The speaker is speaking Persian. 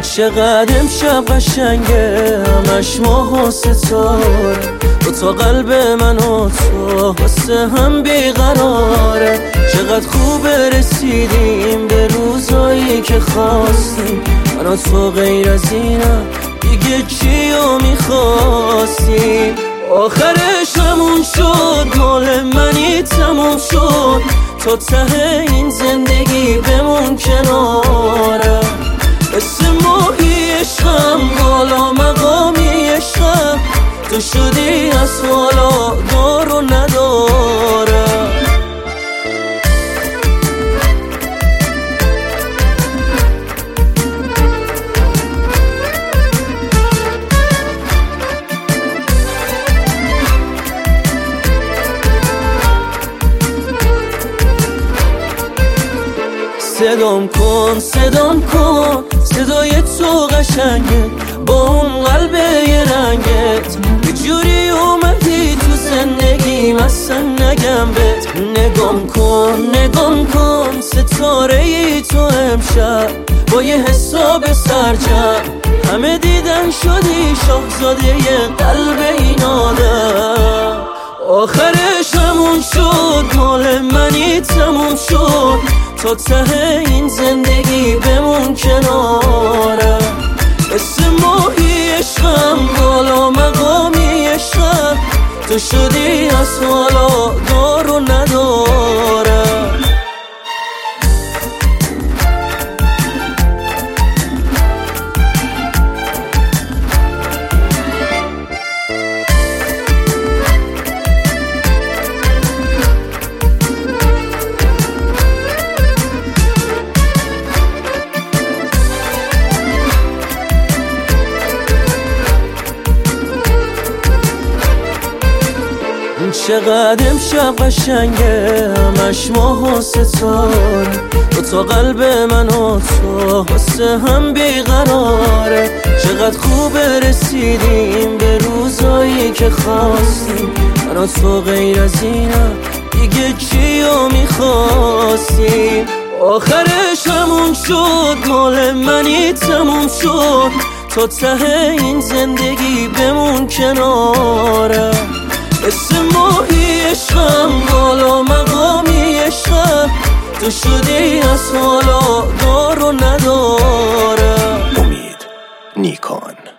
چقدر امشب قشنگه، همش ماه و ستاره، تو تا قلب من و تو واسه هم بیقراره. چقدر خوبه رسیدیم به روزایی که خواستیم، من و تو غیر از اینم دیگه چیو میخواستیم. آخرش همون شد، مال منی تموم شد، تا ته این زندگی بمون کناره. اسم ماهی عشقم، بالا مقامی عشقم، تو شدی از حالا دار و نداره. صدام کن صدام کن، صدای تو قشنگه، با اون قلب یه رنگت یه جوری اومدی تو زندگیم، اصلا نگم بهت. نگام کن ستاره ای تو امشب، با یه حساب سرجم همه دیدن شدی شاهزاده یه قلب این آدم. آخرش همون شد، مال منی تموم شد، تا ته این زندگی بمون کناره. اسم ماهی عشقم، بالا مقامی عشقم، تو شدی از حالا دار و نداره. چقدر امشب قشنگه، همش ماه و ستاره، تو تا قلب من و تو واسه هم بیقراره. چقدر خوبه رسیدیم به روزایی که خواستیم، من و تو غیر از اینم دیگه چیو میخواستیم. آخرش همون شد، مال منی تموم شد، تا ته این زندگی بمون کناره. اسم ماهی عشقم، بالا مقامی عشقم، تو شدی از حالا دار و نداره. امید نیکان.